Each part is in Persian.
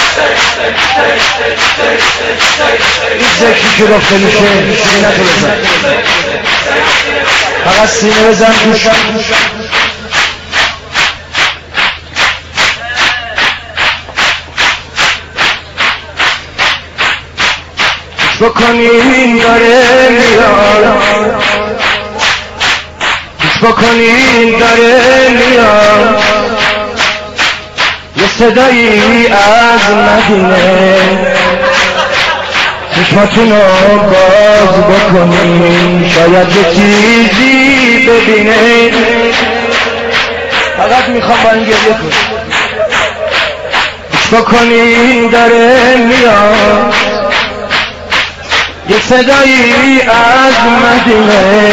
این ذکری که گفته میشه سینه‌تو بزن، فقط سینه بزن گوش بکنین داره میاد، بکنین داره میاد، یه صدایی از مدینه، چشماتونو باز بکنین شاید یه چیزی ببینین. فقط میخوام با این گریه کنین. بکنین داره میاد، یه صدایی از مدینه،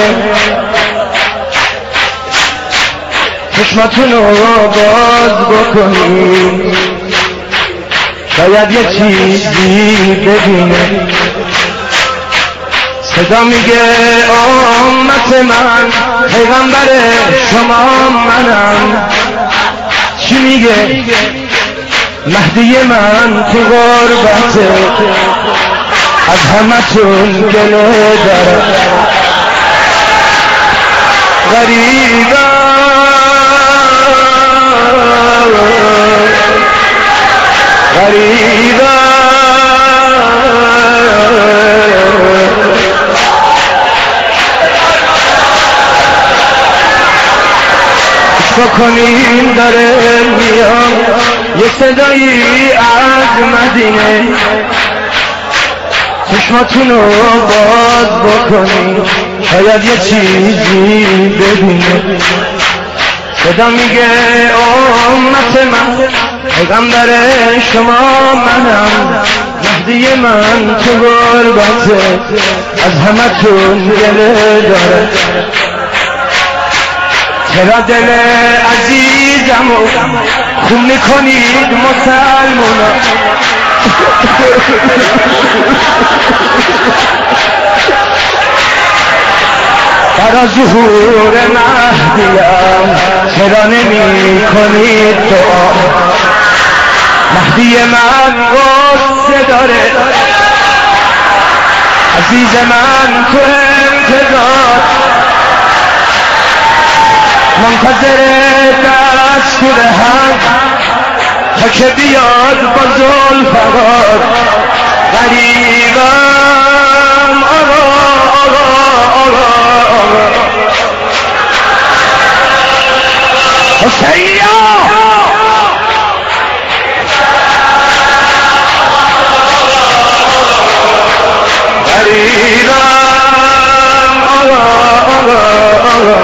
چشماتونو باز بکنین شاید یه چیزی ببینه. صدا میگه امت من، پیغمبر شما منم. چی میگه؟ مهدی من تو غربته، از همتون گله دارم، غریبم غریبم. بکنین داره میاد، یه صدایی از مدینه، چشماتونو باز بکنین شاید یه چیزی ببینه. صدا میگه امت من، پیغمبر شما منم. مهدی من تو غربته، از همتون گله داره. چرا دل عزیزمو خون میکنید مسلمونا؟ برا ظهور مهدیم چرا نمی کنید دعا؟ مهدی من غصه داره، عزیز من تو انتظار، منتظر دستور هم تا که بیاد با زلفقار. غریبم آقا آقا آقا حسین غریبم آقا آقا آقا.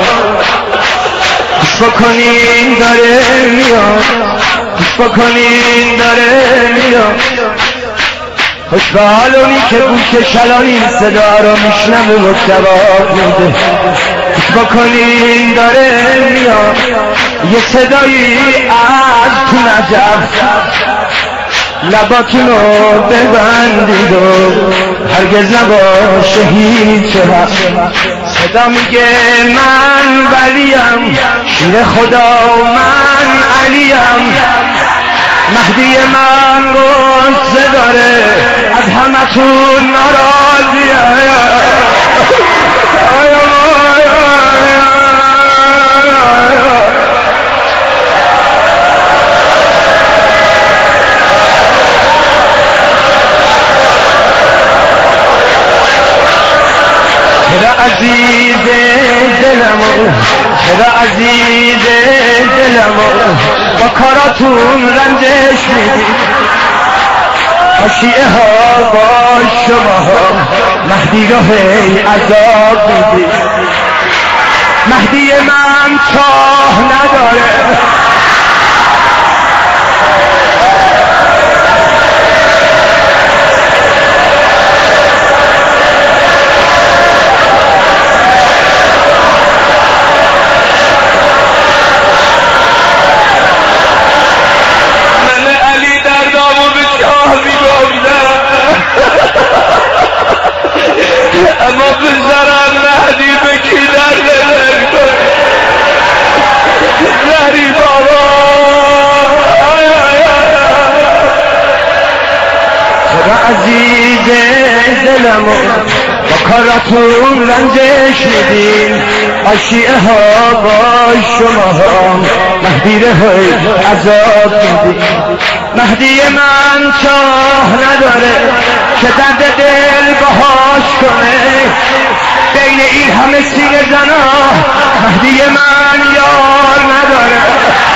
بکنین داره میاد، بکنین داره میاد. خوش به حال اونی که گوش شلال این صدا رو میشنم و جواب میده. بکنین داره میاد، یه صدایی از تو نجف، لباتونو ببندید و هرگز نباشه هیچ حق. صدا میگه من ولیم، شیر خدا من علیم. مهدی من غصه داره، از همتون ناراضیه. چرا عزیز دلمو، چرا عزیز دلمو با کاراتون رنجش میدید؟ شیعه ها با شما ها مهدی رو هی عذاب میدید. مهدی من چاه نداره، اما بذارم مهدی به کی در نزن کن. غریب آقا نمو با کاراتون رنجش میدین آشیعه ها با شما ها مهدی های عذاب میدین مهدی من چاه نداره که درد دل باهاش کنه بین این همه سینه زنا مهدی من یار نداره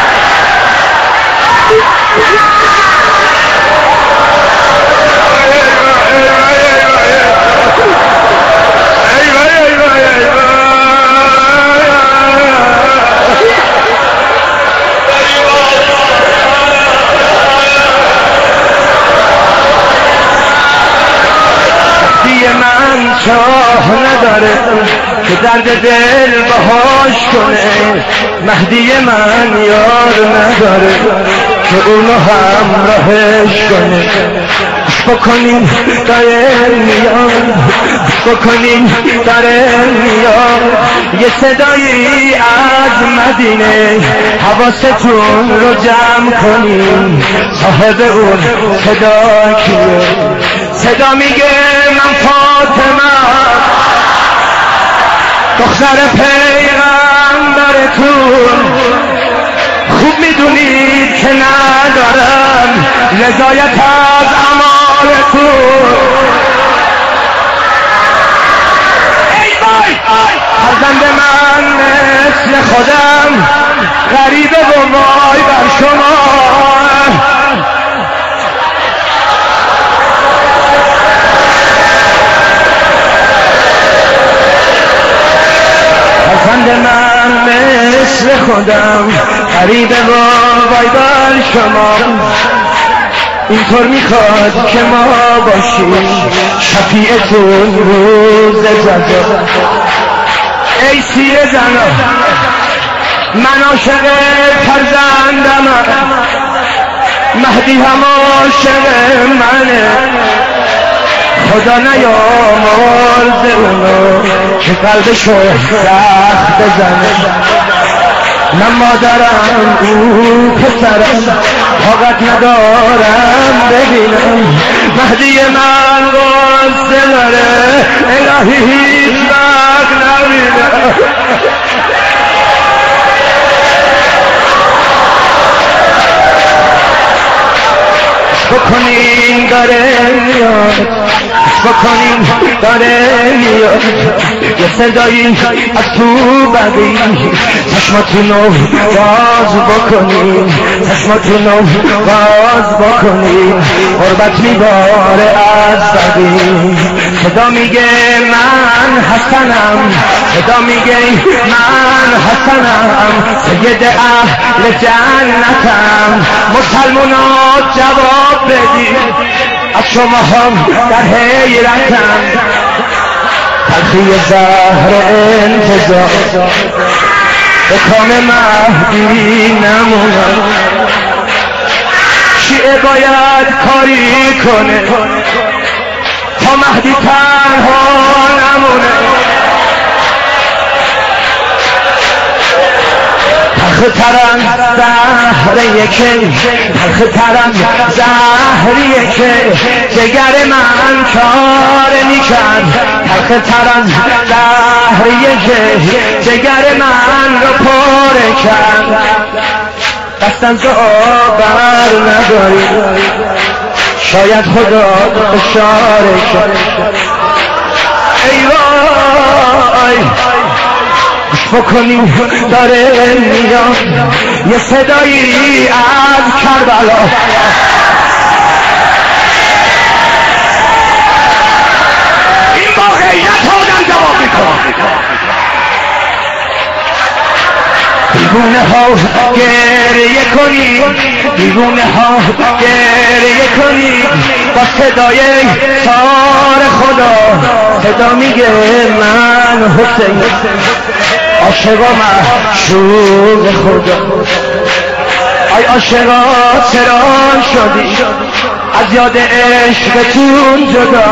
من چاه نداره که درد دل باهاش کنه مهدی من یار نداره که اونو همراهش کنه بکنین داره میاد بکنین داره میاد یه صدایی از مدینه حواستون رو جمع کنین صاحب اون صدا کیه صدا میگه من فاطمه دختر پیغمبرتون خوب میدونید که ندارم رضایت از امارتون ای وای فرزند من مثل خودم غریبه و وای بر شما فرزند من مثل خودم غریبه و وای بر شما اینطور میخواد که ما باشیم شفیعتون روز جزا ای سیر زنا من عاشق فرزندم مهدی هم عاشق منه خدا نیامرزه اونو که قلبشو سخت بزنه من مادرم او پسرم طاقت ندارم ببینم مهدی من غصه داره الهی هیچ وقت نبینم بکنین داره میاد بکنین داره میاد یه صدایی از تو بدی چشماتونو باز بکنین چشماتونو باز بکنین غربت میباره از بدی صدا میگه من حسنم صدا میگه من حسنم سید اهل جنتم مسلمانات جواب بدید از شما هم در حیرتم تلخی زهر انتظار به کام مهدی نمونم شیعه باید کاری کنه تا مهدی تنها نمونه تلخترم زهریه که تلخترم زهریه که جگر من کار میکرد تلخترم زهریه که جگر من رو پاره کرد دستن زعبر نداری شاید خدا اشاره کرد ای وای بکنیم داره میاد یه صدایی از کربلا این با غیرت آدم جواب میکنه دیوونه ها گریه کنید دیوونه ها گریه کنید با صدای تار خدا صدا میگه من حسین عاشقا معشوق خدا ای عاشقا چرا شدی از یاد عشقتون جدا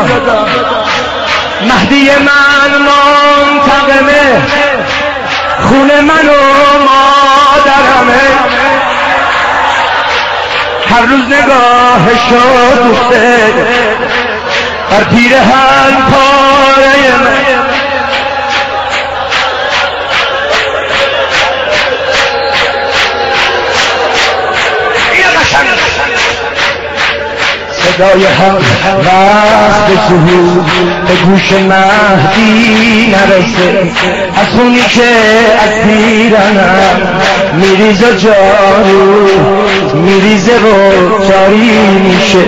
مهدی من منتقمه خون من و مادرمه هر روز نگاهشو دوسته بر پیرهن پاره من صدای حق وقت ظهور به گوش مهدی نرسه، از خونی که از پیرنم میریزه جارو میریزه و جاری میشه.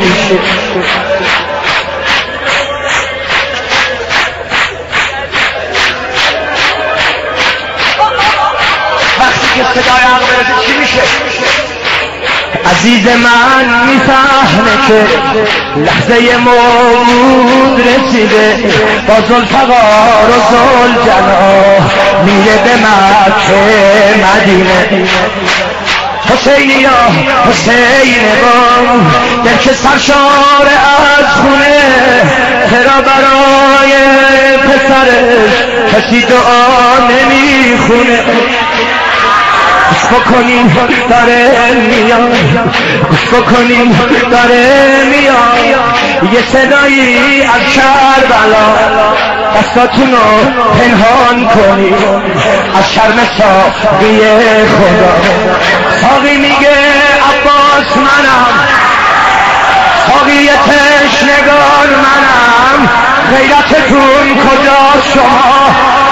وقتی که صدای حق برسه چی میشه؟ عزیز من میفهمه که لحظه موعود رسیده، با ذوالفقار و ذوالجلال میره به مکه مدینه. حسینی یا حسین بام دل که سرشار از خونه، چرا برای پسرش کسی دعا نمیخونه؟ گوش بکنین داره میاد، گوش بکنین داره میاد، یه صدایی از کربلا، دستاتونو پنهان کنین از شرم ساقی خدا. ساقی میگه عباس منم، ساقی تشنگان منم، غیرتتون کجا شما؟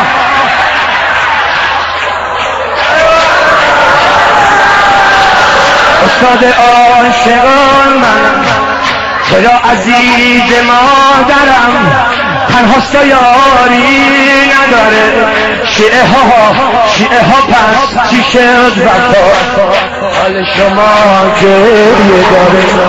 استاد عاشقان منم، چرا عزیز مادرم تنهاست و یاری نداره؟ شیعه ها پس چی شد وفا؟ حال شما گریه داره.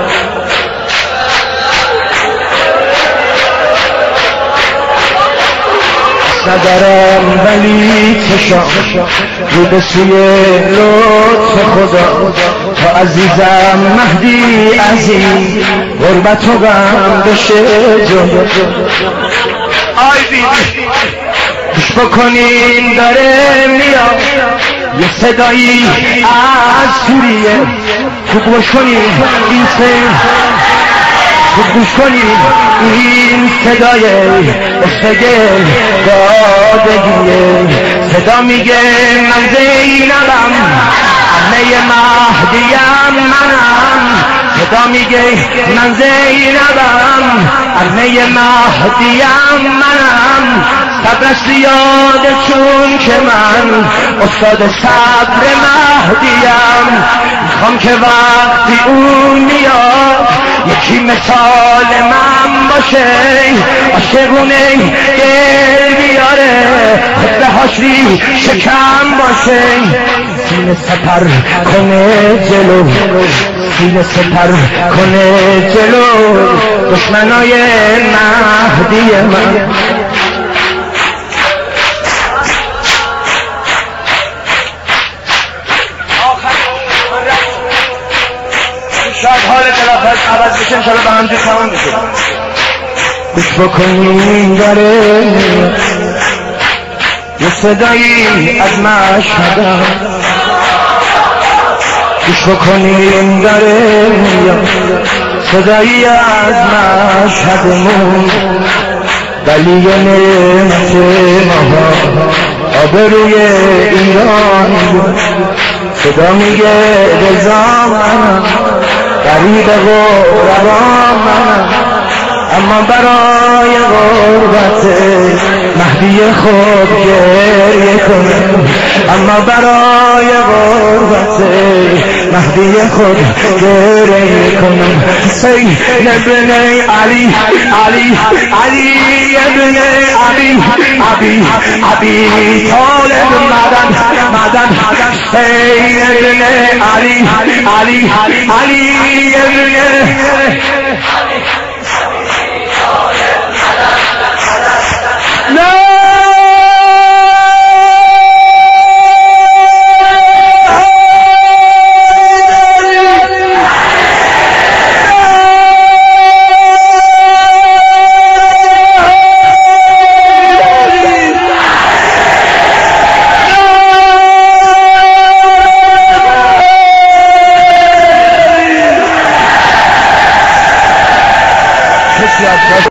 ندارم ولی چشام رو به سوی لطف خدا، تا عزیزم مهدی عزیز غربت و غم بشه جدا. آی بیبی گوش بکنین داره میاد، یه صدایی از سوریه، خوب گوش کنین این خوب گوش کنین این صدای استگل دادگیه. صدا میگه من زینبم، عمه مهدیم منم. صدا میگه من زینبم، عمه مهدیم منم. صبرش زیاده چون که من استاد صبر مهدیم. میخوام که وقتی اون میاد یکی مثال من باشه، عاشقونه دل بیاره، خود به حاشی شکم باشه. سینه سپر کنه جلو، سینه سپر کنه جلو دشمنای مهدی من. شاید حال دلافت عوض بشه، انشاءالله به همجور تمام بشه. گوش بکنین داره یه صدایی از مشهدم، گوش بکنین داره صدایی از مشهدمون. ولی نعمت ماها آبروی ایران، صدا میگه رضا منم، غریب غربا منم، اما برای غربت مهدی خود گریه کنم. اما برای غربت مهدی خود گریه کنم. حسین ابن علی، علی علی ابن علی، عبی طالب مدن، حسین ابن علی، علی علی ابن